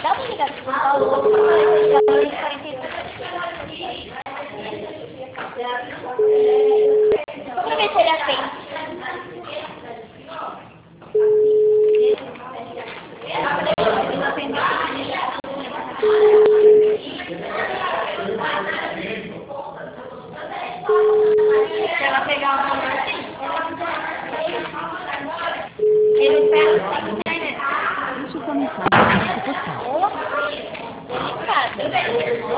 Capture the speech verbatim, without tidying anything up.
Dá uma ligada pro Paulo, vamos falar esse jogo de quarenta e dois. Vamos ver se ele atende. Se ela pegar o número assim, ele pega sem internet. Deixe sua mensagem no disco postal. Delicada.